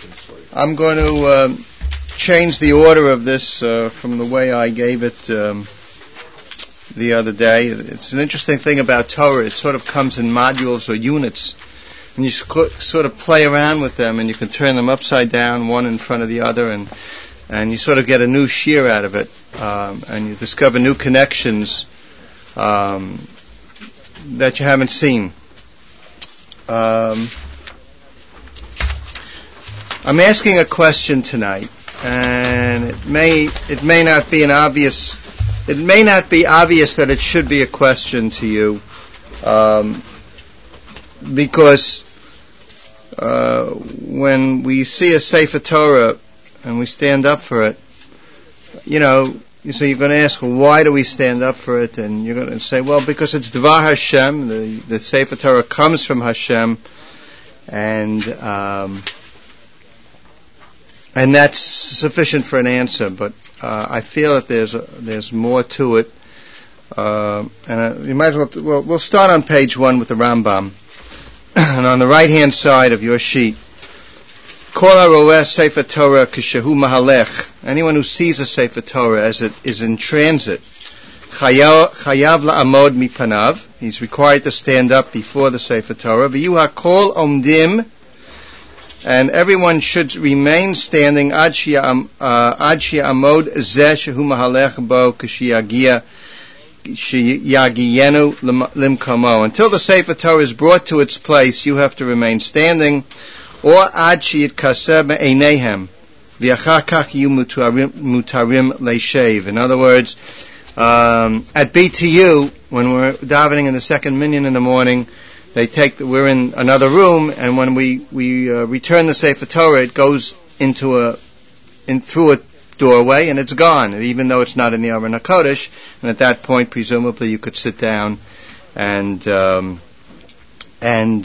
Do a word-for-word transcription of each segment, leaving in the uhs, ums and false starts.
I'm going to uh, change the order of this uh, from the way I gave it um, the other day. It's an interesting thing about Torah. It sort of comes in modules or units, and you sort of play around with them, and you can turn them upside down, one in front of the other, and and you sort of get a new shear out of it, um, and you discover new connections um, that you haven't seen. Um, I'm asking a question tonight, and it may it may not be an obvious it may not be obvious that it should be a question to you, um, because uh, when we see a Sefer Torah and we stand up for it, you know, so you're going to ask, well, why do we stand up for it? And you're going to say, well, because it's Dvar Hashem. The, the Sefer Torah comes from Hashem, and um, and that's sufficient for an answer. But uh, I feel that there's a, there's more to it, uh, and uh, you might as well. Th- well, we'll start on page one with the Rambam, and on the right hand side of your sheet. Kol haroeh Sefer Torah kishehu mahalech. Anyone who sees a Sefer Torah as it is in transit, chayav la'amod mipanav. He's required to stand up before the Sefer Torah. V'yu hakol omdim, and everyone should remain standing ad she'amod zeh shehu mahalech bo kishiyagia sheyagiyenu limkomo. Until the Sefer Torah is brought to its place, you have to remain standing. Or ad sheyitkaseh be'einehem v'achar kach yu mutarim leishev. In other words, um, at B T U, when we're davening in the second minyan in the morning, they take the, we're in another room, and when we we uh, return the Sefer Torah, it goes into a in through a doorway, and it's gone, even though it's not in the Aron HaKodesh. And at that point, presumably, you could sit down and. Um, And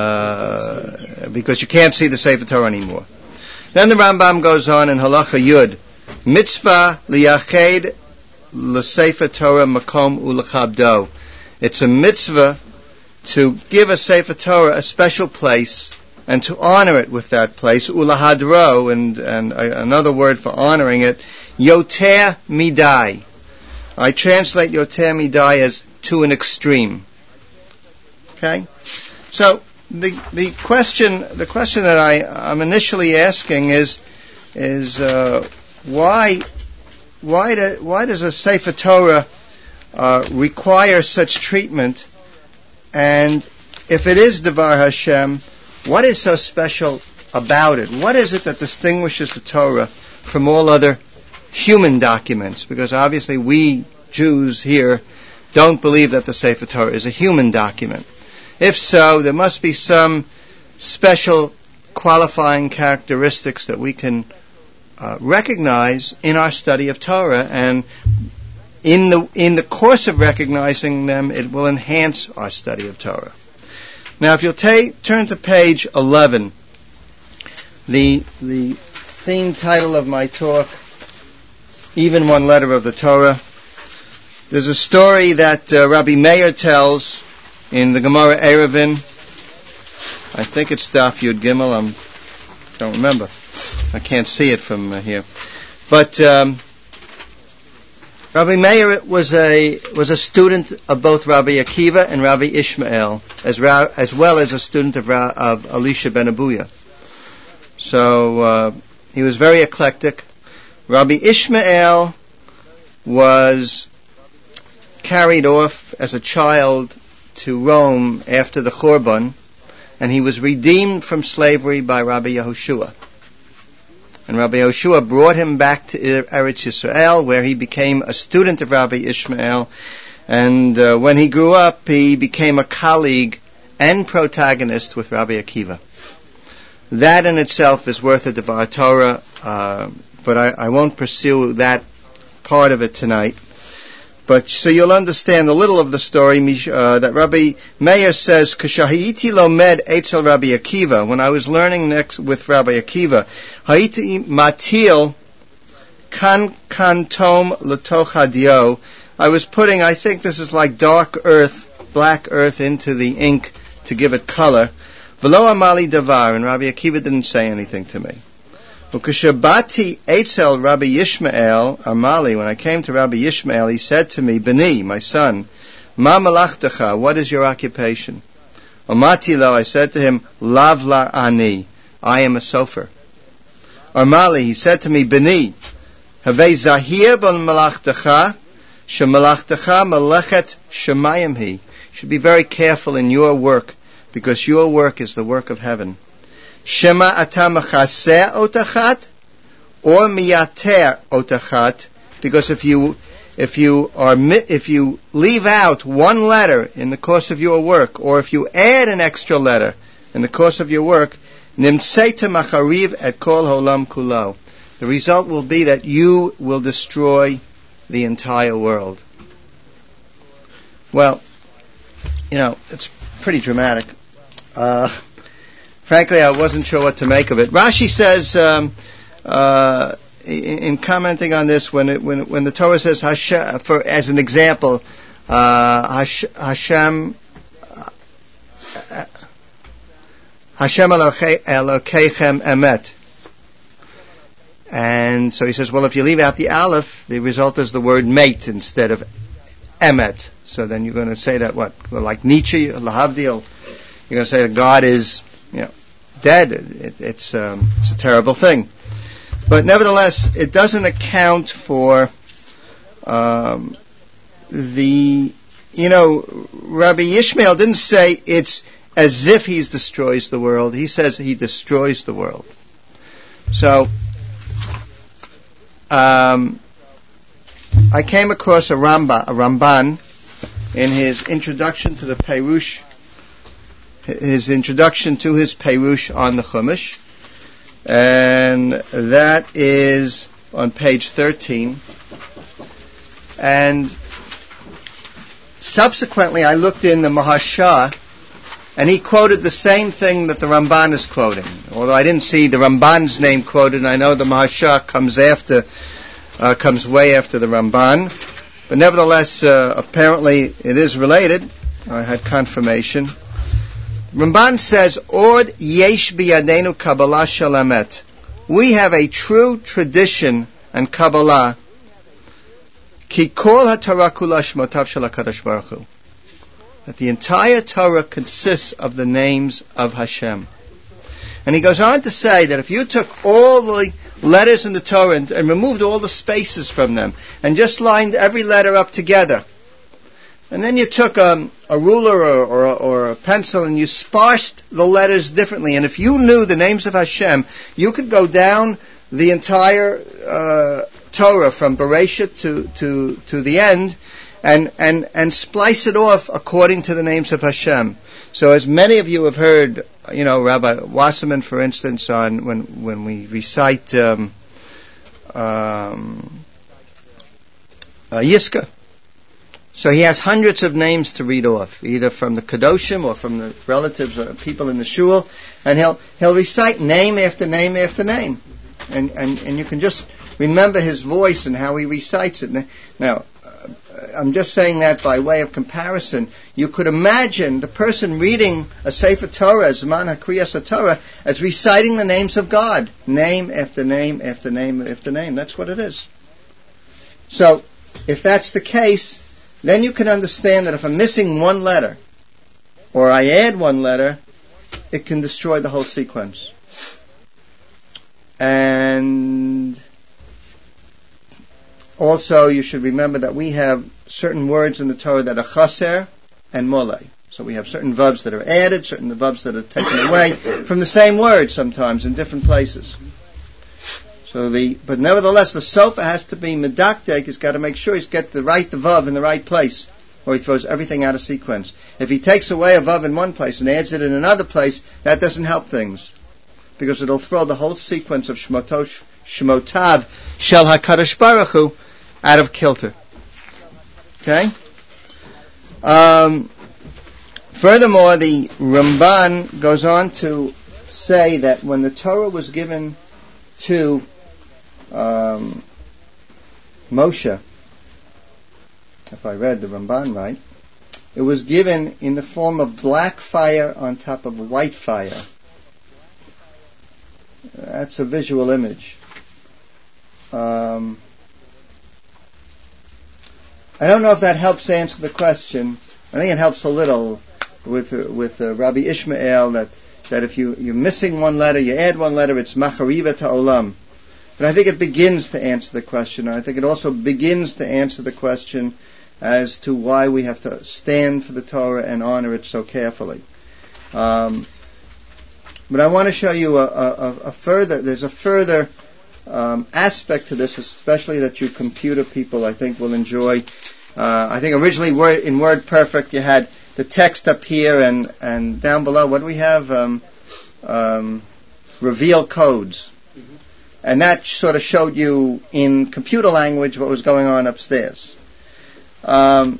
uh, because you can't see the Sefer Torah anymore. Then the Rambam goes on in Halacha Yud, mitzvah liyached l'Sefer Torah makom u'lechabdo. It's a mitzvah to give a Sefer Torah a special place and to honor it with that place. Ulahadro, and and uh, another word for honoring it, yoter midai. I translate yoter midai as to an extreme. Okay. So the the question the question that I I'm initially asking is is uh, why why do, why does a Sefer Torah uh, require such treatment? And if it is Devar Hashem, what is so special about it? What is it that distinguishes the Torah from all other human documents? Because obviously we Jews here don't believe that the Sefer Torah is a human document. If so, there must be some special qualifying characteristics that we can uh, recognize in our study of Torah, and in the in the course of recognizing them, it will enhance our study of Torah. Now, if you'll ta- turn to page eleven, the the theme title of my talk, Even One Letter of the Torah. There's a story that uh, Rabbi Meir tells in the Gemara Eruvin. I think it's Daf Yud Gimel. I don't remember. I can't see it from uh, here. But um, Rabbi Meir was a was a student of both Rabbi Akiva and Rabbi Ishmael, as ra- as well as a student of ra- of Elisha ben Abuya. So uh, he was very eclectic. Rabbi Ishmael was carried off as a child to Rome after the Churban, and he was redeemed from slavery by Rabbi Yehoshua. And Rabbi Yehoshua brought him back to Eretz Yisrael, where he became a student of Rabbi Ishmael, and uh, when he grew up, he became a colleague and protagonist with Rabbi Akiva. That in itself is worth a Devar Torah, uh, but I, I won't pursue that part of it tonight. But so you'll understand a little of the story uh, that Rabbi Meir says, "K'shahiti lomed etzel Rabbi Akiva." When I was learning next with Rabbi Akiva, Haiti matil kan kantom letoch hadio. I was putting, I think this is like dark earth, black earth into the ink to give it color. V'lo amali davar, and Rabbi Akiva didn't say anything to me. Ukashabati etzel Rabbi Yishmael Amali, when I came to Rabbi Yishmael, he said to me, Beni, my son, Ma malachtacha, what is your occupation? Amati lo, I said to him, Lav la ani, I am a sofer. Amali, he said to me, Beni, Havei zahir b'al malachtacha, shemalachtacha malechet shemayim hi. You should be very careful in your work, because your work is the work of heaven. Shema atam chaseh otachat, or miyater otachat, because if you if you are if you leave out one letter in the course of your work, or if you add an extra letter in the course of your work, nimseita machariv et kol holam kulo. The result will be that you will destroy the entire world. Well, you know, it's pretty dramatic. Uh, frankly, I wasn't sure what to make of it. Rashi says, um, uh, in, in commenting on this, when it, when when the Torah says Hashem, for as an example, uh, Hash, Hashem uh, Hashem Elokeichem Emet, and so he says, well, if you leave out the aleph, the result is the word mate instead of emet. So then you're going to say that what? Well, like Nietzsche, Lahavdil, you're going to say that God is, you know, dead. It, it's um, it's a terrible thing. But nevertheless, it doesn't account for um, the, you know, Rabbi Yishmael didn't say it's as if he destroys the world. He says he destroys the world. So, um, I came across a Ramba, a Ramban, in his introduction to the Perush, his introduction to his Perush on the Chumash, and that is on page thirteen. And subsequently, I looked in the Mahashah, and he quoted the same thing that the Ramban is quoting. Although I didn't see the Ramban's name quoted, and I know the Mahashah comes after, uh, comes way after the Ramban. But nevertheless, uh, apparently it is related. I had confirmation. Ramban says, Od yesh biyadenu Kabbalah shel emet. We have a true tradition and Kabbalah. Ki kol haTorah kula shmotav shel HaKadosh Baruch Hu. That the entire Torah consists of the names of Hashem. And he goes on to say that if you took all the letters in the Torah and, and removed all the spaces from them and just lined every letter up together, and then you took um, a ruler or, or, or a pencil and you sparsed the letters differently, and if you knew the names of Hashem, you could go down the entire uh, Torah from Bereshit to, to, to the end and, and, and splice it off according to the names of Hashem. So as many of you have heard, you know, Rabbi Wasserman, for instance, on when when we recite um, um, uh, Yizkor. So he has hundreds of names to read off, either from the Kedoshim or from the relatives or people in the shul, and he'll he'll recite name after name after name, and and and you can just remember his voice and how he recites it. Now, I'm just saying that by way of comparison. You could imagine the person reading a Sefer Torah, Zman HaKriyas HaTorah, as reciting the names of God. Name after name after name after name. That's what it is. So, if that's the case, then you can understand that if I'm missing one letter, or I add one letter, it can destroy the whole sequence. And also, you should remember that we have certain words in the Torah that are chaser and mole. So we have certain vavs that are added, certain vavs that are taken away from the same word sometimes in different places. So the, but nevertheless, the sofa has to be medakdek. He's got to make sure he's got the right the vav in the right place, or he throws everything out of sequence. If he takes away a vav in one place and adds it in another place, that doesn't help things, because it'll throw the whole sequence of Shmotosh, Shmotav Shel HaKadosh Baruch Hu out of kilter. Okay? Um, furthermore, the Ramban goes on to say that when the Torah was given to um, Moshe, if I read the Ramban right, it was given in the form of black fire on top of white fire. That's a visual image. Um, I don't know if that helps answer the question. I think it helps a little with uh, with uh, Rabbi Ishmael that that if you you're missing one letter, you add one letter, it's machariva to olam. But I think it begins to answer the question. I think it also begins to answer the question as to why we have to stand for the Torah and honor it so carefully. Um, but I want to show you a, a, a further. There's a further um, aspect to this, especially that you computer people, I think, will enjoy. Uh, I think originally word, in WordPerfect you had the text up here and, and down below. What do we have? Um, um, reveal codes. Mm-hmm. And that sort of showed you in computer language what was going on upstairs. Um,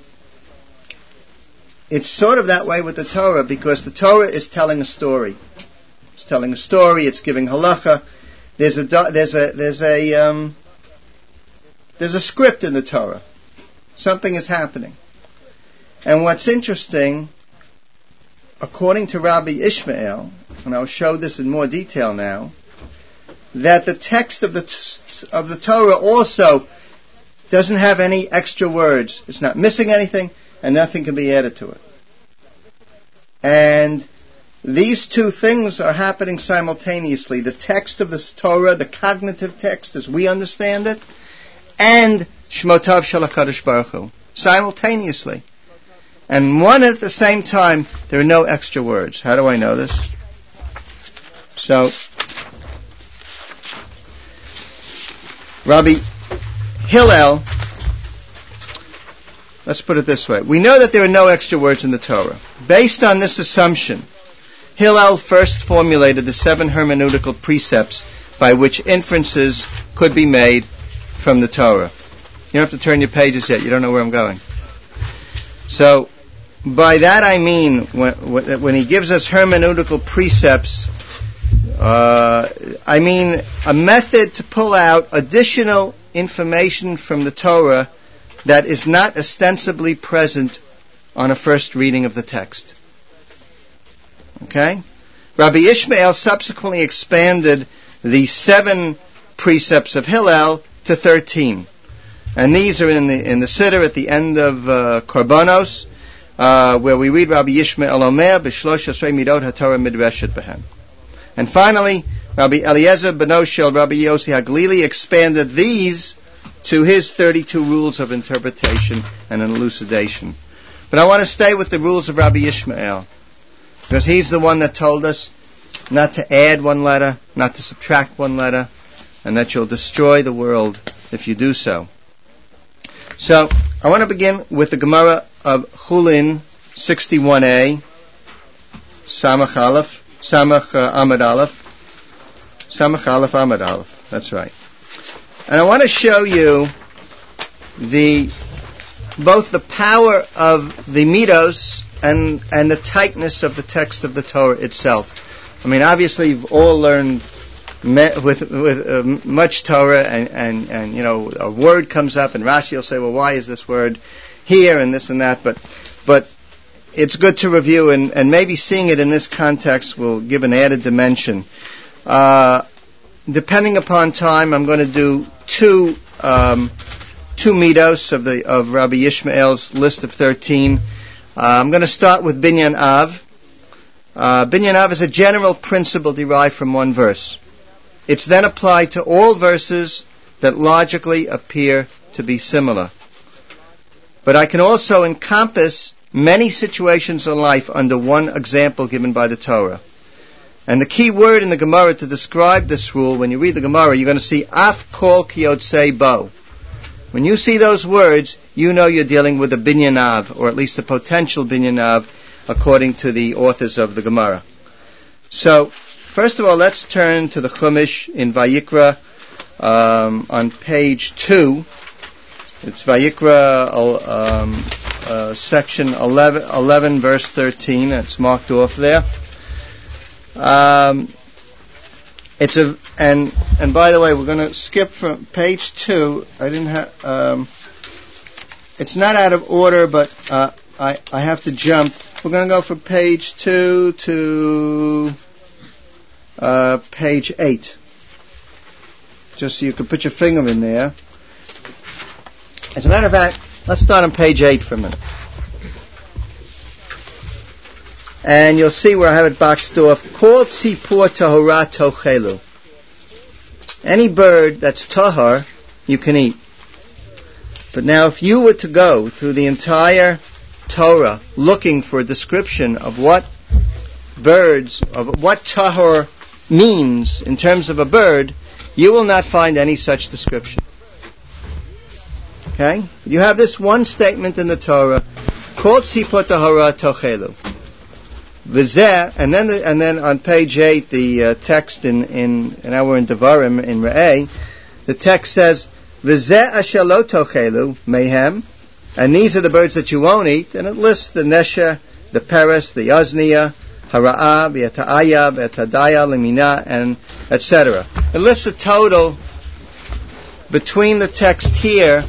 it's sort of that way with the Torah because the Torah is telling a story. It's telling a story. It's giving halacha. There's a there's a there's a um, there's a script in the Torah. Something is happening. And what's interesting, according to Rabbi Ishmael, and I'll show this in more detail now, that the text of the t- of the Torah also doesn't have any extra words. It's not missing anything, and nothing can be added to it. And these two things are happening simultaneously. The text of the Torah, the cognitive text as we understand it, and Shmotav Shel HaKadosh Baruch Hu, simultaneously. And one at the same time, there are no extra words. How do I know this? So, Rabbi Hillel, let's put it this way. We know that there are no extra words in the Torah. Based on this assumption, Hillel first formulated the seven hermeneutical precepts by which inferences could be made from the Torah. You don't have to turn your pages yet. You don't know where I'm going. So, by that I mean, when, when he gives us hermeneutical precepts, uh, I mean a method to pull out additional information from the Torah that is not ostensibly present on a first reading of the text. Okay? Rabbi Ishmael subsequently expanded the seven precepts of Hillel to thirteen. And these are in the in the Siddur at the end of uh, Korbanos, uh, where we read Rabbi Ishmael Omer, B'shlosh Esrei Midot HaTorah Midreshet Behem. And finally, Rabbi Eliezer Beno Shel Rabbi Yossi HaGlili expanded these to his thirty-two rules of interpretation and elucidation. But I want to stay with the rules of Rabbi Ishmael, because he's the one that told us not to add one letter, not to subtract one letter, and that you'll destroy the world if you do so. So, I want to begin with the Gemara of Chulin sixty-one a, Samach Aleph, Samach uh, Amud Aleph, Samach Aleph Amud Aleph, that's right. And I want to show you the both the power of the midos and and the tightness of the text of the Torah itself. I mean, obviously, you've all learned me, with with uh, much Torah, and, and and you know, a word comes up, and Rashi will say, "Well, why is this word here?" and this and that. But but it's good to review, and, and maybe seeing it in this context will give an added dimension. Uh, depending upon time, I'm going to do two um, two midos of the of Rabbi Ishmael's list of thirteen. Uh, I'm going to start with Binyan Av. Uh, Binyan Av is a general principle derived from one verse. It's then applied to all verses that logically appear to be similar. But I can also encompass many situations in life under one example given by the Torah. And the key word in the Gemara to describe this rule, when you read the Gemara, you're going to see Af Kol Kiyotzei Bo. When you see those words, you know you're dealing with a Binyan Av, or at least a potential Binyan Av, according to the authors of the Gemara. So, first of all, let's turn to the Chumash in Vayikra um, on page two. It's Vayikra um, uh, section eleven, eleven, verse thirteen. It's marked off there. Um, it's a and and by the way, we're going to skip from page two. I didn't have. Um, it's not out of order, but uh, I, I have to jump. We're going to go from page two to uh, page eight. Just so you can put your finger in there. As a matter of fact, let's start on page eight for a minute. And you'll see where I have it boxed off. Kol tzipor tahora tochelu. Any bird that's tahor, you can eat. But now if you were to go through the entire Torah looking for a description of what birds, of what tahor means in terms of a bird, you will not find any such description. Okay? You have this one statement in the Torah, Kol tzipor tahora tochelu. V'zeh, and then the, and then on page eight, the uh, text in in and now we're in Devarim in Re'eh, the text says V'zeh asher lo tochelu mehem, and these are the birds that you won't eat, and it lists the nesha, the peres, the uzniya, hara'ah, v'yata'aya, v'yata'daya, limina, and et cetera. It lists a total between the text here.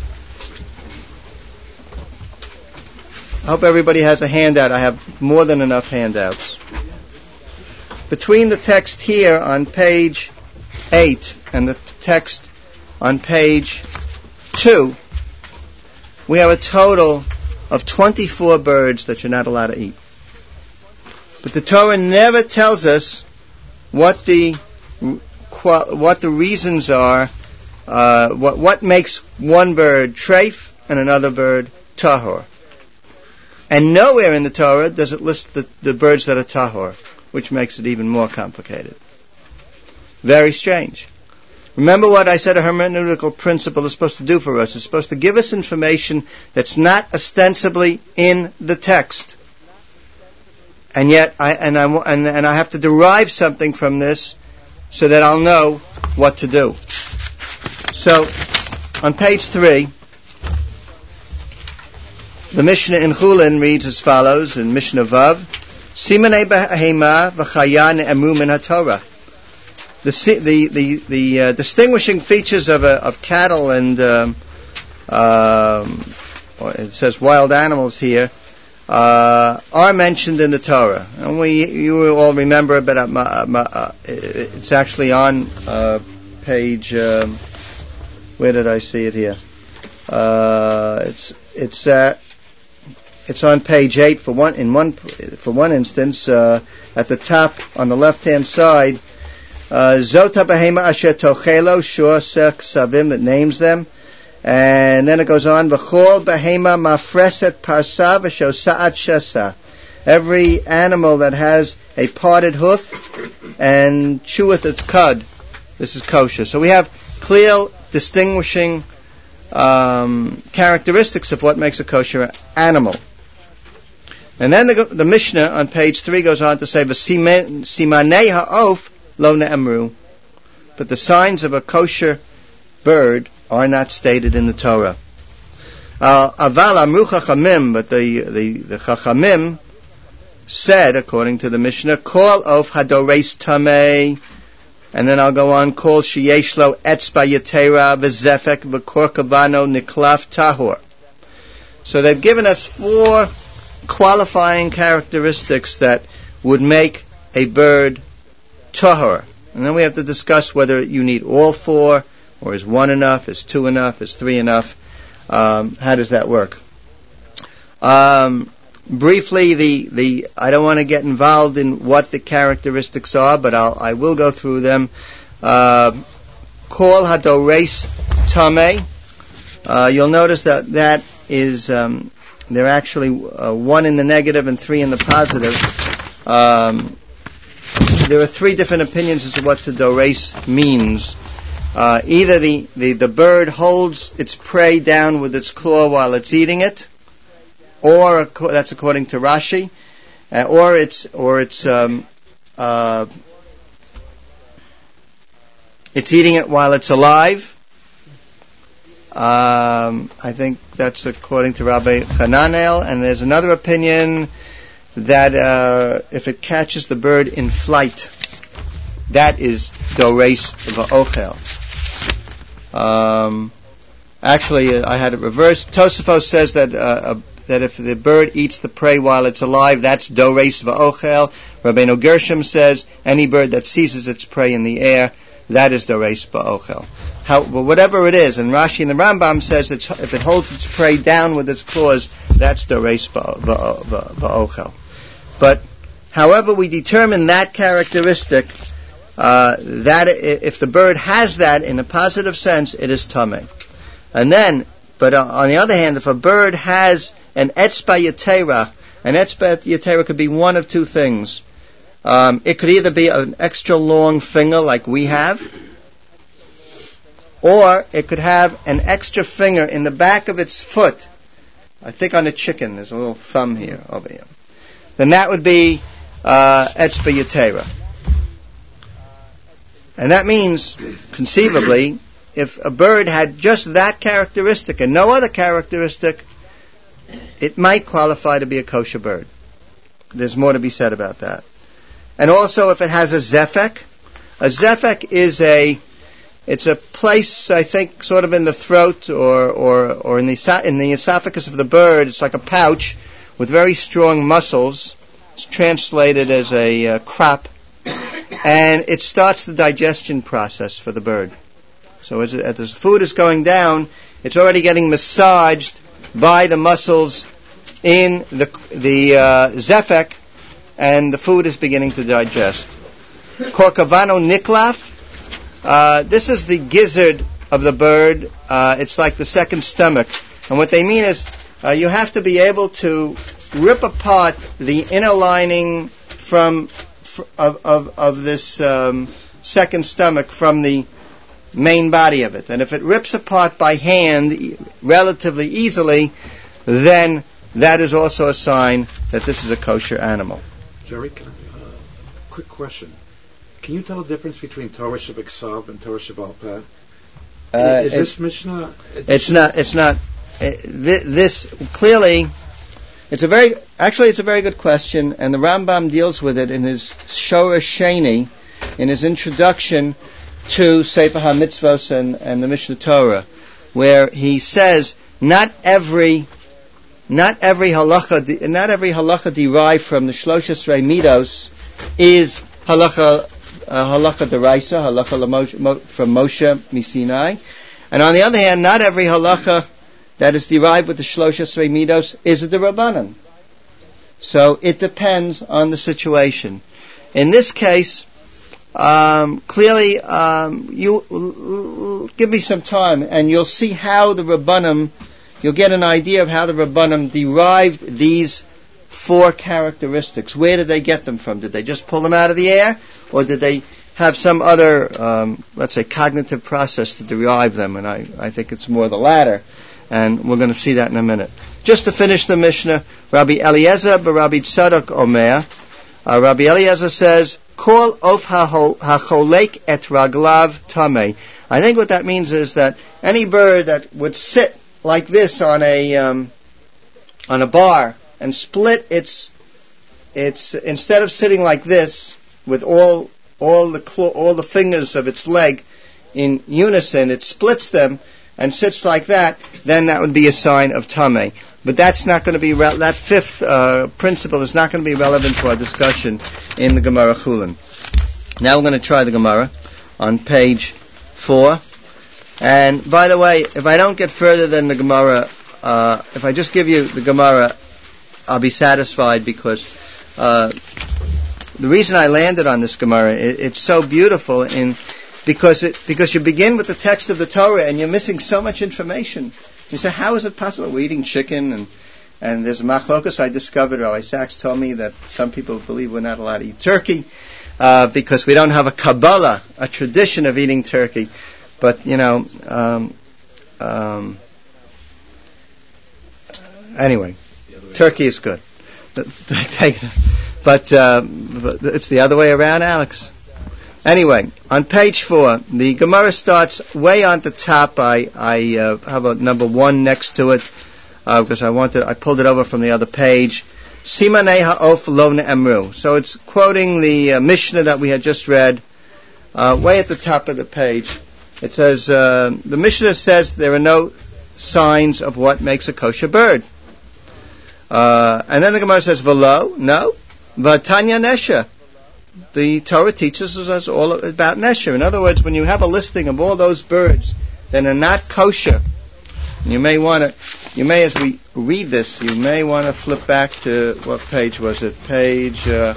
I hope everybody has a handout. I have more than enough handouts. Between the text here on page eight and the text on page two, we have a total of twenty-four birds that you're not allowed to eat. But the Torah never tells us what the what the reasons are, uh, what what makes one bird treif and another bird tahor. And nowhere in the Torah does it list the, the birds that are tahor, which makes it even more complicated. Very strange. Remember what I said a hermeneutical principle is supposed to do for us. It's supposed to give us information that's not ostensibly in the text. And yet, I and I and, and I have to derive something from this so that I'll know what to do. So, on page three, the Mishnah in Chulin reads as follows, in Mishnah Vav, Simanei behema v'chaya ne'emu min haTorah. The the the, the uh, distinguishing features of a, of cattle and um, um, it says wild animals here uh, are mentioned in the Torah, and we you all remember, but uh, uh, it's actually on uh, page. Um, where did I see it here? Uh, it's it's at. It's on page eight for one in one for one instance uh, at the top on the left hand side. Zota behema asher tochelo shor sek savim, that names them, and then it goes on v'chol behema mafreset parsa v'sho sa'at shesa. Every animal that has a parted hoof and cheweth its cud, this is kosher. So we have clear distinguishing um, characteristics of what makes a kosher animal. And then the, the Mishnah on page three goes on to say, "V'simanei ha'of lo ne'emru," but the signs of a kosher bird are not stated in the Torah. Aval amru chachamim, but the the the chachamim said, according to the Mishnah, "Kol of hadores tamei," and then I'll go on, "Kol sheyesh lo etzba yetera v'zefek v'korkavano niklaf tahor." So they've given us four qualifying characteristics that would make a bird tahor. And then we have to discuss whether you need all four, or is one enough, is two enough, is three enough. Um, how does that work? Um, briefly, the, the I don't want to get involved in what the characteristics are, but I'll, I will go through them. Uh, Kol hadores tamei. Uh, you'll notice that that is um, they're actually uh, one in the negative and three in the positive. Um, there are three different opinions as to what the dores means. Uh, either the, the, the bird holds its prey down with its claw while it's eating it, or that's according to Rashi, uh, or it's or it's um, uh, it's eating it while it's alive. Um, I think that's according to Rabbi Hananel, and there's another opinion that uh, if it catches the bird in flight, that is dores va'ochel. Um, actually, uh, I had it reversed. Tosafos says that uh, that if the bird eats the prey while it's alive, that's doreis va'ochel. Rabbeinu Gershom says any bird that seizes its prey in the air, that is doreis va'ochel. How, well, whatever it is, and Rashi and the Rambam says that if it holds its prey down with its claws, that's doreis va'ochel. But however we determine that characteristic, uh, that if the bird has that in a positive sense, it is tameh. And then, but uh, on the other hand, if a bird has an etzba yetera, an etzba yetera could be one of two things. Um, it could either be an extra long finger like we have, or it could have an extra finger in the back of its foot. I think on a chicken, there's a little thumb here, over here. Then that would be uh, etzba yetera. And that means, conceivably, if a bird had just that characteristic and no other characteristic, it might qualify to be a kosher bird. There's more to be said about that. And also if it has a zephek, a zephek is a, it's a place, I think, sort of in the throat or, or, or in the, in the esophagus of the bird. It's like a pouch with very strong muscles. It's translated as a uh, crop. And it starts the digestion process for the bird. So as, as the food is going down, it's already getting massaged by the muscles in the the uh, zephek, and the food is beginning to digest. Korkavano niklaf. Uh, this is the gizzard of the bird. Uh, it's like the second stomach. And what they mean is uh, you have to be able to rip apart the inner lining from of of, of this um, second stomach from the main body of it. And if it rips apart by hand relatively easily, then that is also a sign that this is a kosher animal. Jerry, can I, uh, quick question. Can you tell the difference between Torah Shebeksav and Torah Shebal Peh? Uh, is this Mishnah? It's not, it's not, uh, this, this clearly, it's a very, actually it's a very good question, and the Rambam deals with it in his Shora Sheni, in his introduction to Sefer HaMitzvos and, and the Mishnah Torah, where he says not every not every halacha not every halacha derived from the Shlosh Esrei Midos is halacha uh, halacha deraisa, halacha from Moshe Misinai, and on the other hand, not every halacha that is derived with the Shlosh Esrei Midos is a derabanan. So it depends on the situation. In this case, Um, clearly, um, you l- l- give me some time, and you'll see how the Rabbanim, you'll get an idea of how the Rabbanim derived these four characteristics. Where did they get them from? Did they just pull them out of the air, or did they have some other, um, let's say, cognitive process to derive them? And I, I think it's more the latter, and we're going to see that in a minute. Just to finish the Mishnah, Rabbi Eliezer b'Rabbi Tzadok Omer, uh, Rabbi Eliezer says, Kol of hacholek et raglav tameh. I think what that means is that any bird that would sit like this on a um, on a bar and split its its instead of sitting like this with all all the clo- all the fingers of its leg in unison, it splits them and sits like that. Then that would be a sign of tameh. But that's not going to be re- that fifth uh, principle is not going to be relevant to our discussion in the Gemara Chulin. Now we're going to try the Gemara on page four. And by the way, if I don't get further than the Gemara, uh, if I just give you the Gemara, I'll be satisfied, because uh, the reason I landed on this Gemara, it, it's so beautiful in because it because you begin with the text of the Torah and you're missing so much information. You say, how is it possible? We're eating chicken, and and there's a machlokas I discovered. Rabbi Sachs told me that some people believe we're not allowed to eat turkey uh, because we don't have a Kabbalah, a tradition of eating turkey. But, you know, um, um, anyway, turkey is good. But, uh, but it's the other way around, Alex. Anyway, on page four, the Gemara starts way on the top. I, I uh, have a number one next to it uh, because I wanted. I pulled it over from the other page. Simanei ha'of lo ne'emru. So it's quoting the uh, Mishnah that we had just read, uh, way at the top of the page. It says uh, the Mishnah says there are no signs of what makes a kosher bird. Uh, and then the Gemara says, V'lo, no, V'tanya Nesha. The Torah teaches us all about Nesha. In other words, when you have a listing of all those birds that are not kosher, you may want to, you may, as we read this, you may want to flip back to, what page was it? Page, uh,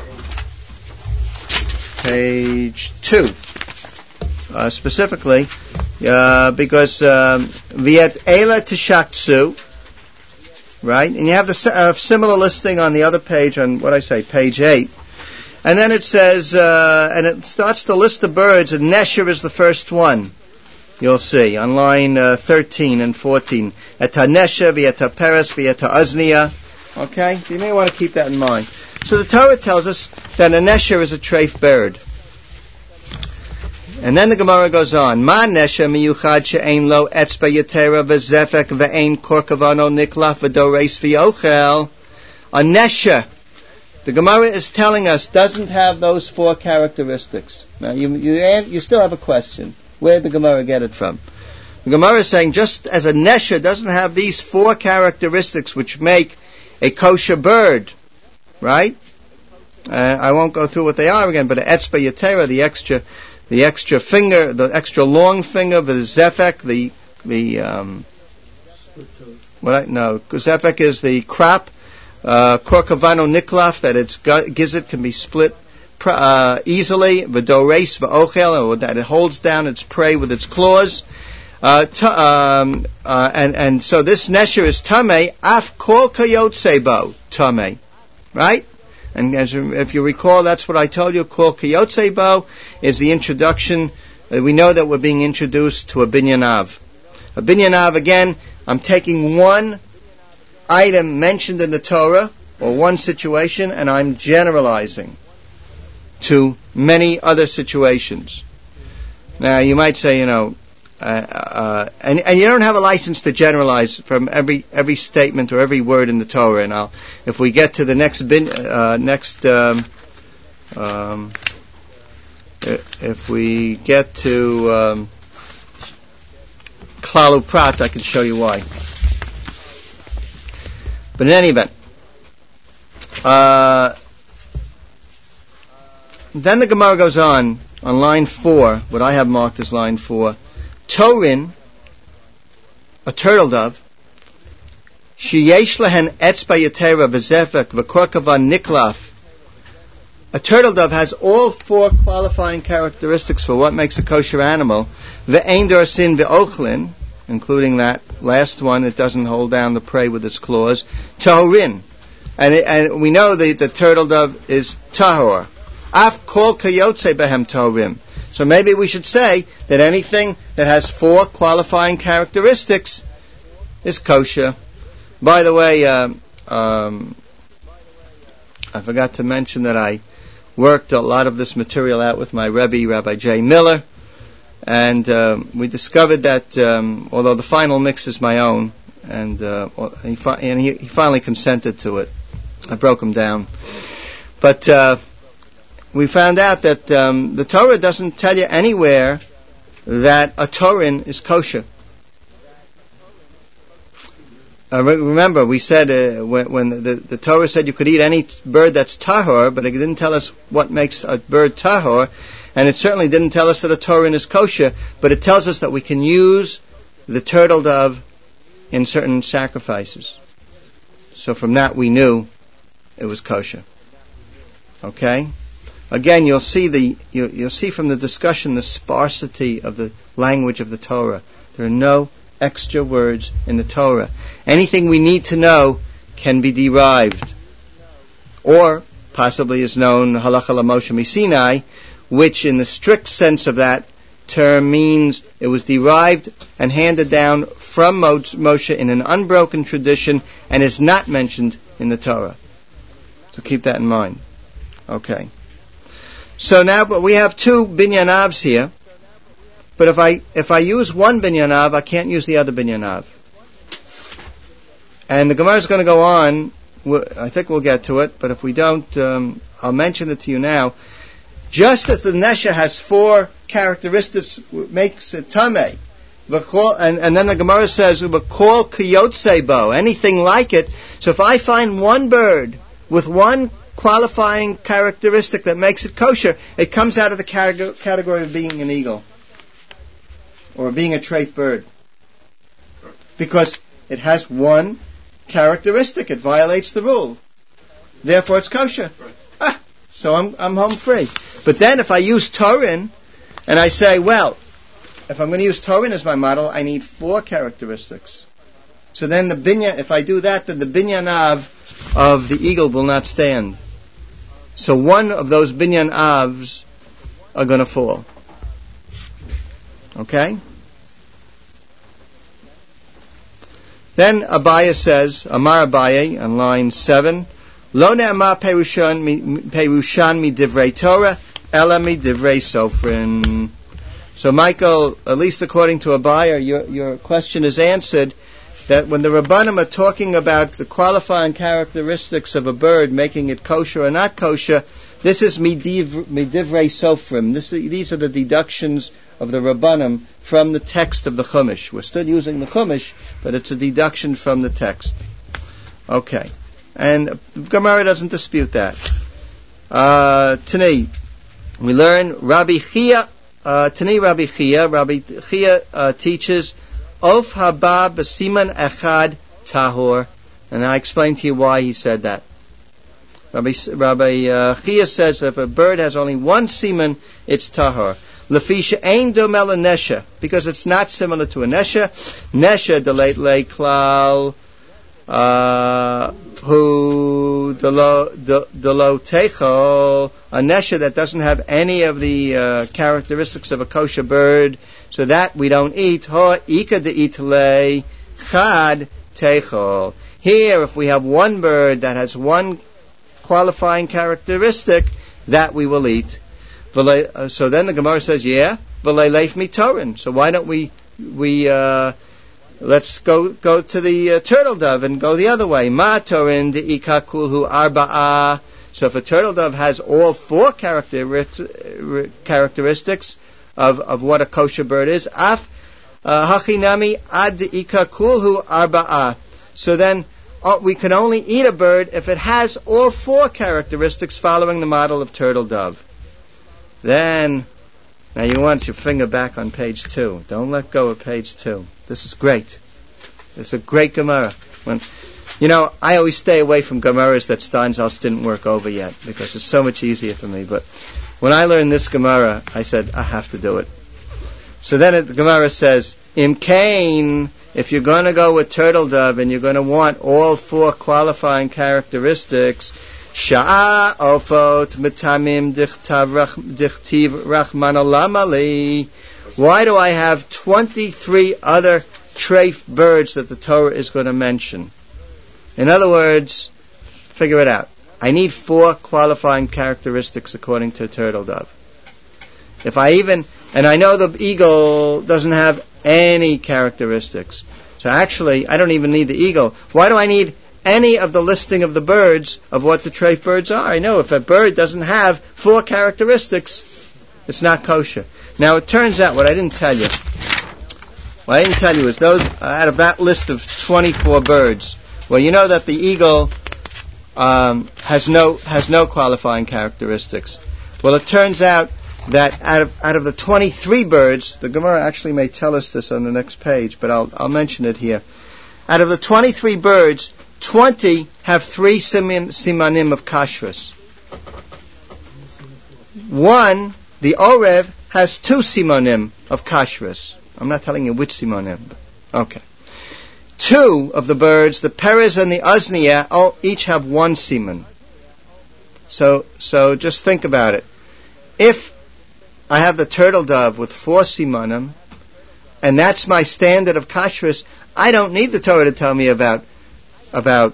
page two. Uh, specifically, uh, because, um, Viet Ela Tishatsu, right? And you have the uh, similar listing on the other page, on what I say, page eight. And then it says, uh, and it starts to list the birds, and Nesher is the first one. You'll see, on line uh, thirteen and fourteen. Eta Nesher, Vieta Peres, Vieta Uznia. Okay? So you may want to keep that in mind. So the Torah tells us that a Nesher is a treif bird. And then the Gemara goes on. Ma Nesher miyuchad she'ein lo etzba yetera v'zefek v'ein korkavano niklaf v'dores v'yochel. A Nesher, the Gemara is telling us, doesn't have those four characteristics. Now, you, you, you still have a question. Where did the Gemara get it from? The Gemara is saying, just as a Nesher doesn't have these four characteristics which make a kosher bird, right? Uh, I won't go through what they are again, but a etzba yetera, the extra, the extra finger, the extra long finger, the zefek, the, the, um, what I, no, zefek is the crop, Uh, Korkavano Niklaf, that its gizzard can be split uh, easily, V'dores v'ochel, or that it holds down its prey with its claws. Uh, t- um, uh, and, and so this Nesher is Tameh, Af Kol Kayotsebo, Tameh. Right? And as if you recall, that's what I told you, Kol Kayotsebo is the introduction. Uh, we know that we're being introduced to a Binyanav. A Binyanav, again, I'm taking one item mentioned in the Torah, or one situation, and I'm generalizing to many other situations. Now, you might say, you know, uh, uh, and, and you don't have a license to generalize from every every statement or every word in the Torah. And I'll, if we get to the next bin, uh, next, um, um, if we get to um, Klalu Prat, I can show you why. But in any event, uh, then the Gemara goes on, on line four, what I have marked as line four, Torin, a turtle dove, sheyesh lehen etzba yetera v'zefek v'korkavan niklaf. A turtle dove has all four qualifying characteristics for what makes a kosher animal, ve'ein dorsin ve'ochlin, including that last one, it doesn't hold down the prey with its claws, tahorin. And, it, and we know that the turtle dove is tahor. Af kol kayotze behem tahorim. So maybe we should say that anything that has four qualifying characteristics is kosher. By the way, um, um, I forgot to mention that I worked a lot of this material out with my Rebbe, Rabbi J. Miller. And um, we discovered that um, although the final mix is my own, and uh, he, fi- and he, he finally consented to it. I broke him down. But uh, we found out that um, the Torah doesn't tell you anywhere that a Torin is kosher. Uh, remember, we said uh, when, when the, the Torah said you could eat any bird that's tahor, but it didn't tell us what makes a bird tahor. And it certainly didn't tell us that a Torin is kosher, but it tells us that we can use the turtle dove in certain sacrifices. So from that we knew it was kosher. Okay? Again, you'll see the you, you'll see from the discussion the sparsity of the language of the Torah. There are no extra words in the Torah. Anything we need to know can be derived, or possibly is known halacha l'Moshe miSinai, which in the strict sense of that term means it was derived and handed down from Moshe in an unbroken tradition and is not mentioned in the Torah. So keep that in mind. Okay. So now, but we have two binyanavs here. But if I if I use one binyanav, I can't use the other binyanav. And the Gemara is going to go on. I think we'll get to it, but if we don't, um, I'll mention it to you now. Just as the Nesha has four characteristics, makes it Tameh, and, and then the Gemara says, "V'kol kiyotzebo," anything like it. So if I find one bird with one qualifying characteristic that makes it kosher, it comes out of the category of being an eagle or being a treif bird, because it has one characteristic. It violates the rule. Therefore, it's kosher. Ah, so I'm I'm home free. But then, if I use Torin, and I say, well, if I'm going to use Torin as my model, I need four characteristics. So then the binyan, if I do that, then the binyan av of the eagle will not stand. So one of those binyan avs are going to fall. Okay? Then Abaya says, Amar Abaye, on line seven, Lo ne'amar perushan mi divrei Torah, ela mi divrei sofrin. So Michael, at least according to Abaya, your, your question is answered, that when the Rabbanim are talking about the qualifying characteristics of a bird, making it kosher or not kosher, this is midiv, midivrei sofrim. This, these are the deductions of the Rabbanim from the text of the Chumash. We're still using the Chumash, but it's a deduction from the text. Okay. And Gemara doesn't dispute that. Uh, Tani, we learn Rabbi Chia, uh, Tani Rabbi Chia, Rabbi Chia uh, teaches, Of haba b'siman echad tahor. And I explained to you why he said that. Rabbi, Rabbi uh, Chia says if a bird has only one semen, it's tahor. Lefisha ein domel nesha, because it's not similar to a nesha. Nesha delate lay klal uh, who delo delo techo, a nesha that doesn't have any of the uh, characteristics of a kosher bird, so that we don't eat. Ho ika de itle chad techo. Here, if we have one bird that has one qualifying characteristic, that we will eat. So then the Gemara says, yeah, v'lei leif mitorin. So why don't we, we, uh, let's go, go to the uh, turtle dove and go the other way. Ma torin de ika kulhu arba'a. So if a turtle dove has all four character, characteristics of, of what a kosher bird is, af hachinami ad de ika kulhu arba'a. So then, oh, we can only eat a bird if it has all four characteristics following the model of turtle dove. Then, now you want your finger back on page two. Don't let go of page two. This is great. It's a great Gemara. When, you know, I always stay away from Gemaras that Steinsaltz didn't work over yet, because it's so much easier for me. But when I learned this Gemara, I said, I have to do it. So then it, the Gemara says, Im Kain, if you're going to go with turtle dove and you're going to want all four qualifying characteristics, Sha'a ofot metamim dichtiv rachman alamali. Why do I have twenty-three other treif birds that the Torah is going to mention? In other words, figure it out. I need four qualifying characteristics according to turtle dove. If I even, and I know the eagle doesn't have any characteristics. So actually, I don't even need the eagle. Why do I need any of the listing of the birds of what the treif birds are? I know if a bird doesn't have four characteristics, it's not kosher. Now it turns out, what I didn't tell you, what I didn't tell you is those, uh, out of that list of twenty-four birds, well, you know that the eagle um, has no has no qualifying characteristics. Well, it turns out that out of out of the twenty-three birds, the Gemara actually may tell us this on the next page, but I'll I'll mention it here. Out of the twenty-three birds, twenty have three siman, simanim of kashrus. One, the orev, has two simanim of kashrus. I'm not telling you which simanim. Okay. Two of the birds, the perez and the uzniya, all, each have one siman. So, so just think about it. If I have the turtle dove with four simanim, and that's my standard of kashrus, I don't need the Torah to tell me about about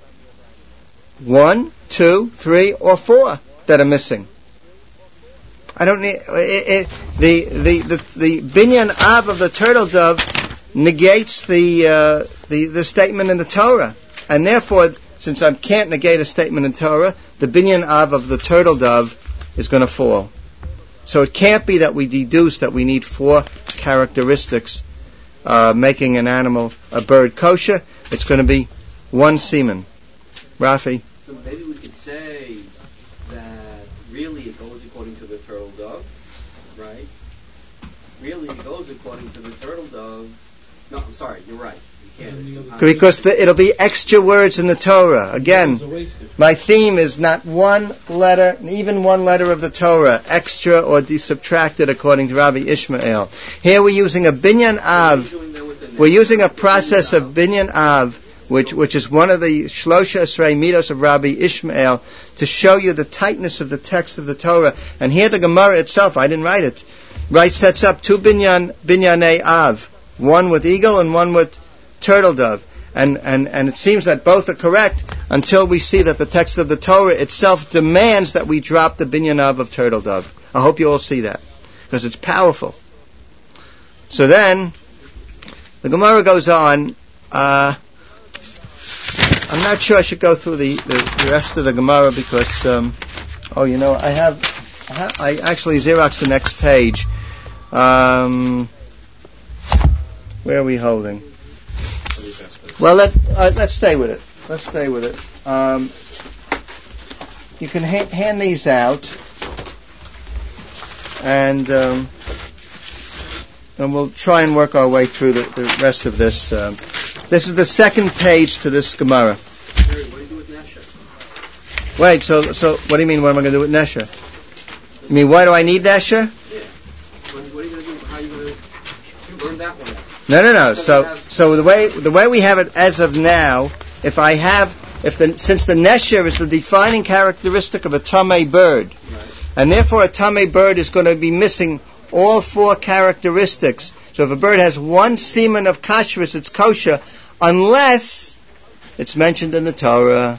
one, two, three, or four that are missing. I don't need it, it, the the the the binyan av of the turtle dove negates the uh, the the statement in the Torah, and therefore, since I can't negate a statement in Torah, the binyan av of the turtle dove is going to fall. So it can't be that we deduce that we need four characteristics uh, making an animal, a bird kosher, it's going to be one semen. Rafi? So maybe we could say that really it goes according to the turtle dove, right? Really it goes according to the turtle dove. No, I'm sorry, you're right. You can't. Because the, it'll be extra words in the Torah. Again, my theme is not one letter, even one letter of the Torah, extra or de- subtracted according to Rabbi Ishmael. Here we're using a binyan av. We're using a process of binyan av, which which is one of the Shlosha Esrei Midos of Rabbi Ishmael, to show you the tightness of the text of the Torah. And here the Gemara itself, I didn't write it, right, sets up two binyan binyanei av, one with eagle and one with turtle dove. And, and, and it seems that both are correct until we see that the text of the Torah itself demands that we drop the binyan av of turtle dove. I hope you all see that, because it's powerful. So then, the Gemara goes on, uh, I'm not sure I should go through the, the, the rest of the Gemara because, um, oh, you know, I have, I, have, I actually Xeroxed the next page. Um, where are we holding? Well, let, uh, let's stay with it. Let's stay with it. Um, you can ha- hand these out, and um, and we'll try and work our way through the, the rest of this. Um, this is the second page to this Gemara. What do you do with Nesha? Wait, so so what do you mean? What am I going to do with Nesha? I mean, why do I need Nesha? Yeah. What, what are you going to do? How are you going to learn that one out? No, no, no. So, so the way the way we have it as of now, if I have, if the since the nesher is the defining characteristic of a tamei bird, right, and therefore a tamei bird is going to be missing all four characteristics. So if a bird has one semen of kashrus, it's kosher, unless it's mentioned in the Torah.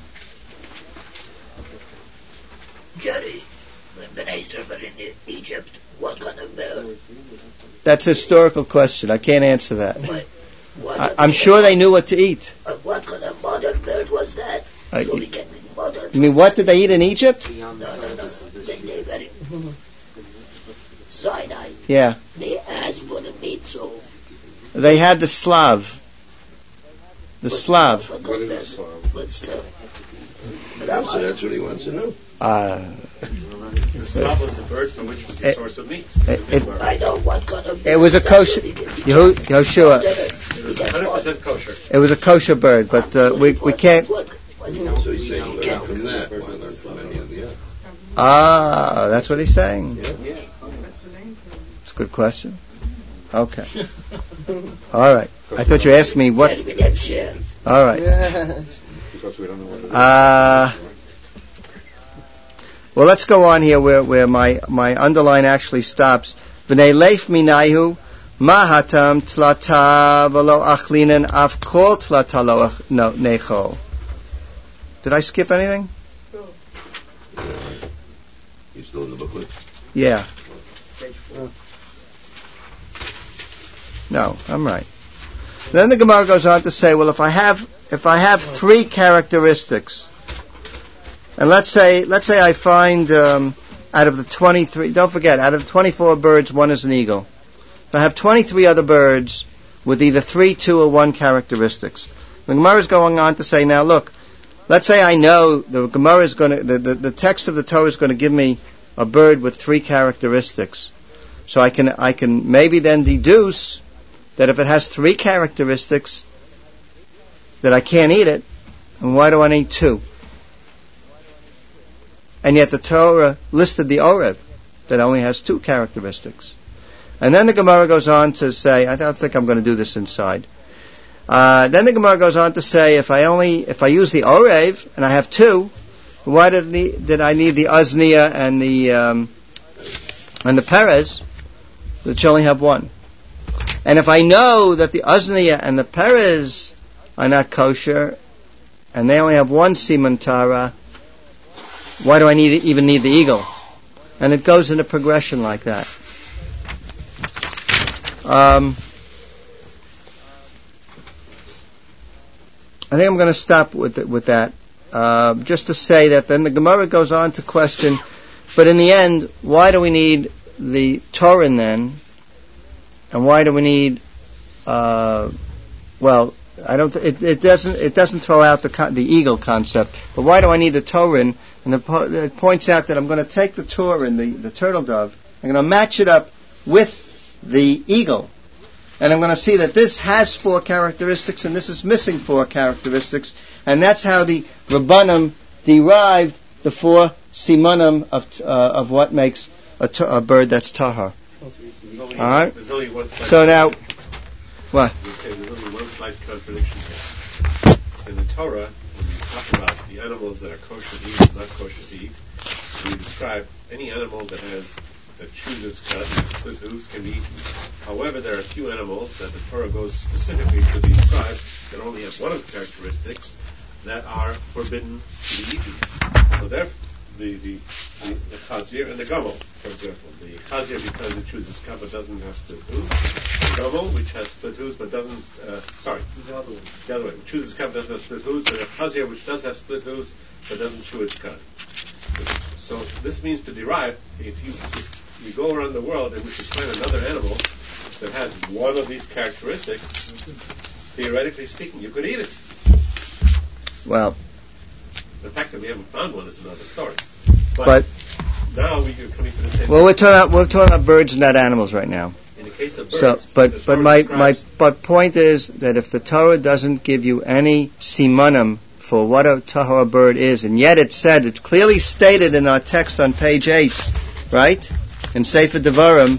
Jerry, when Bnei Israel were in Egypt, what kind of bird? That's a historical question. I can't answer that. What, what I, I'm sure they knew what to eat. Uh, what kind of modern bird was that? I, so we can be modern. You mean what did they eat in Egypt? No, no, no. They, they were in Sinai. Yeah. They asked for the meat, so. They had the Slav. The What's Slav. What What is is a Slav? What's the? So that's what he wants to know. Uh, The Slav was the bird from which was the It- source of meat. it, it, I know what kind of bird. it was a kosher. Yehu- Yehoshua. It was one hundred percent kosher. It was a kosher bird, but uh, we we can't. What, what, So he's saying learn from that. Why learn from any of the other? Ah, that's what he's saying. Yeah. It's a good question. Okay. All right. I thought you asked me what. Then we can share. All right. Because we don't know what it is. Uh, well, let's go on here where, where my, my underline actually stops. V'nei leif minayhu mahatam tlata v'lo achlinen af kol tlata lo ach- no, nechol. Did I skip anything? He's still in the booklet. Yeah. No, I'm right. Then the Gemara goes on to say, well, if I have if I have three characteristics, and let's say let's say I find um, out of the twenty-three, don't forget, out of the twenty-four birds, one is an eagle. If I have twenty-three other birds with either three, two, or one characteristics, the Gemara is going on to say, now look, let's say I know the Gemara is going to, the, the, the text of the Torah is going to give me a bird with three characteristics, so I can I can maybe then deduce that if it has three characteristics, that I can't eat it, and why do I need two? And yet the Torah listed the Oreb that only has two characteristics. And then the Gemara goes on to say, I don't think I'm going to do this inside. Uh, then the Gemara goes on to say, if I only, if I use the Oreb and I have two, why did, the, did I need the Uzniya and the um, and the Perez, which only have one? And if I know that the Uzniya and the Perez are not kosher, and they only have one Siman Tara, why do I need even need the eagle? And it goes in a progression like that. Um, I think I'm going to stop with it, with that, uh, just to say that then the Gemara goes on to question, but in the end, why do we need the Torah then? And why do we need uh, well, I don't. Th- it, it doesn't. It doesn't throw out the con- the eagle concept. But why do I need the Torin? And the po- it points out that I'm going to take the Torin, the the turtle dove, I'm going to match it up with the eagle, and I'm going to see that this has four characteristics and this is missing four characteristics, and that's how the Rabbanim derived the four simanim of uh, of what makes a, t- a bird that's tahar. All right. There's only one slight So now, what? We say there's only one slight contradiction here. In the Torah, when we talk about the animals that are kosher to eat and not kosher to eat, we describe any animal that has that chooses cut and split hooves can be eaten. However, there are a few animals that the Torah goes specifically to describe that only have one of the characteristics that are forbidden to be eaten. So therefore, the the the, the chazir and the gamel, for example, the chazir because it chooses cut but doesn't have split hooves, the gamel which has split hooves but doesn't, uh, sorry, the other way, the other way, which chooses cut but doesn't have split hooves, and the chazir which does have split hooves but doesn't chew its cud. So this means to derive, if you if you go around the world and we should find another animal that has one of these characteristics, theoretically speaking, you could eat it. Well, the fact that we haven't found one is another story. But, but now we are coming to the same. Well, we're talking about we're talking about birds, not animals, right now. In the case of birds, so, but but my my but point is that if the Torah doesn't give you any simanim for what a tahor bird is, and yet it said, it clearly stated in our text on page eight, right, in Sefer Devarim,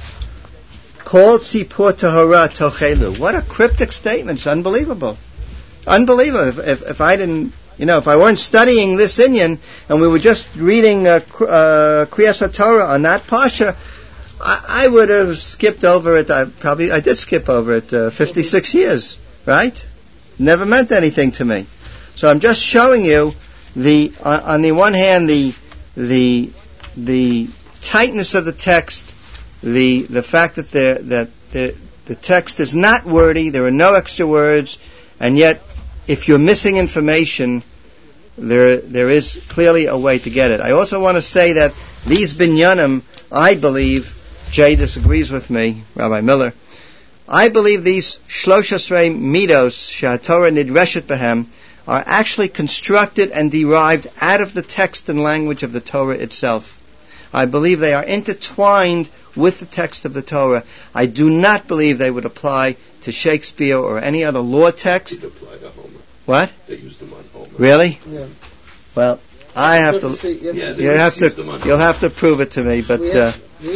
called tzipor tahora tochelu. What a cryptic statement! It's unbelievable, unbelievable. If, if if I didn't. You know, if I weren't studying this Inyan and we were just reading uh, uh, Kriyas HaTorah on that Pasha, I, I would have skipped over it. I probably I did skip over it uh, fifty-six years, right? Never meant anything to me. So I'm just showing you the on, on the one hand the the the tightness of the text, the the fact that the that the the text is not wordy. There are no extra words, and yet, if you're missing information, there there is clearly a way to get it. I also want to say that these binyanim, I believe, Jay disagrees with me, Rabbi Miller, I believe these shlosh esrei midos shehatorah nidreshet behem are actually constructed and derived out of the text and language of the Torah itself. I believe they are intertwined with the text of the Torah. I do not believe they would apply to Shakespeare or any other law text. They apply to Homer. What? They used them on Homer. Really? Yeah. Well, I have to. Yeah, you have to. You'll have to prove it to me. But uh,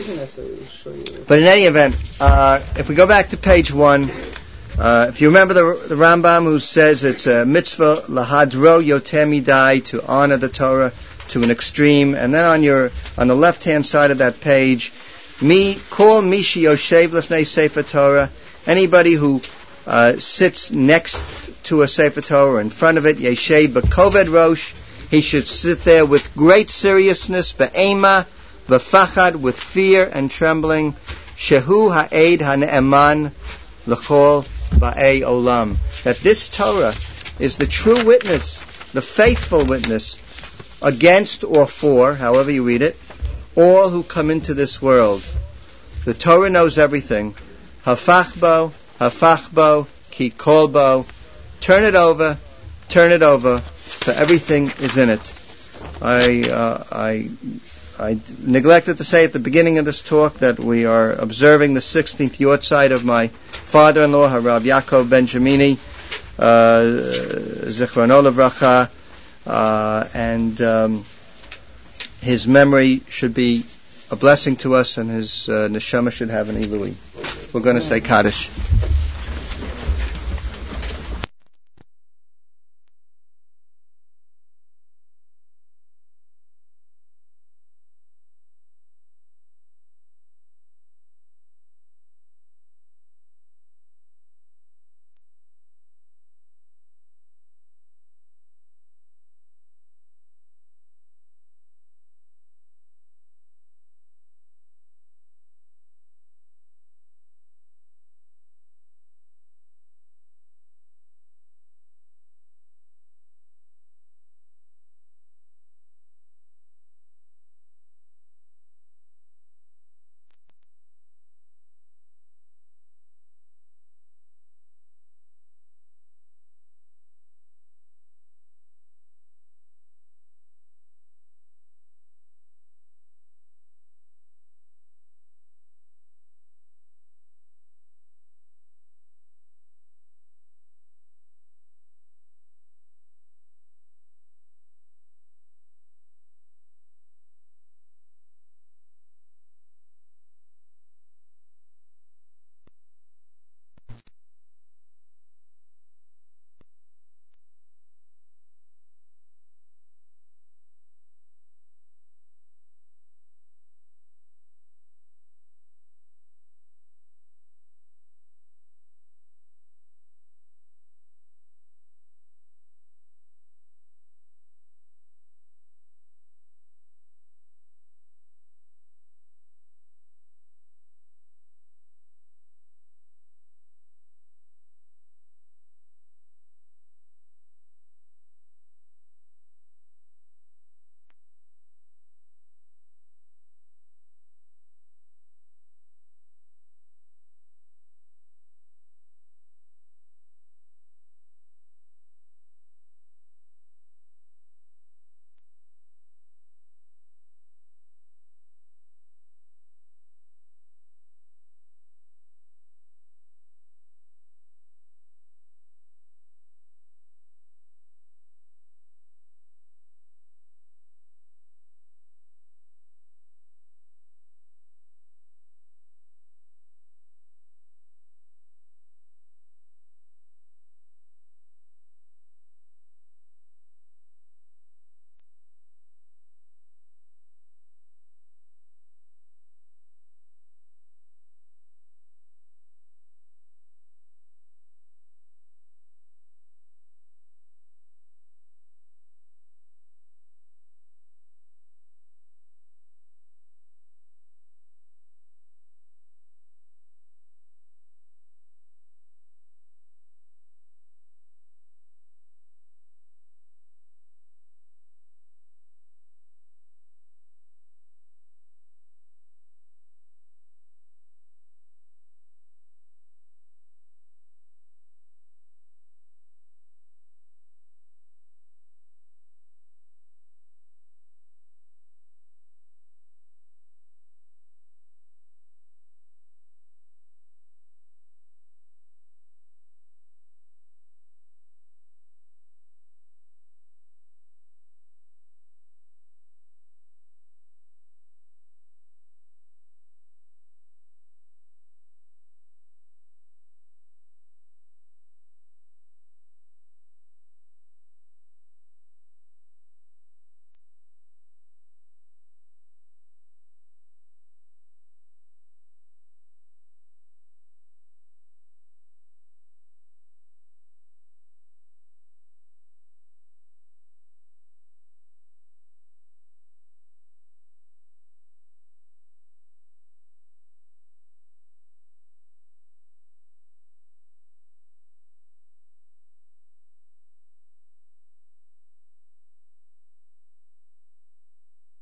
but in any event, uh, if we go back to page one, uh, if you remember the, the Rambam who says it's a mitzvah lahadro yoter midai, to honor the Torah to an extreme, and then on your on the left hand side of that page, me call mishi yoshev lefnei sefer Torah, anybody who uh, sits next to a sefer Torah or in front of it, yeshev b'koved rosh, he should sit there with great seriousness, be'ema, v'fachad, with fear and trembling, shehu ha'ed ha'ne'eman l'chol ba'ei olam, that this Torah is the true witness, the faithful witness, against or for, however you read it, all who come into this world. The Torah knows everything. Hafachbo, hafachbo, ki kolbo. Turn it over, turn it over, for everything is in it. I, uh, I, I neglected to say at the beginning of this talk that we are observing the sixteenth yortzeit of my father-in-law, Harav Yaakov Benjamini, uh, Zichrono Livracha, uh, and um, his memory should be a blessing to us, and his uh, neshama should have an ilui. We're going to say Kaddish.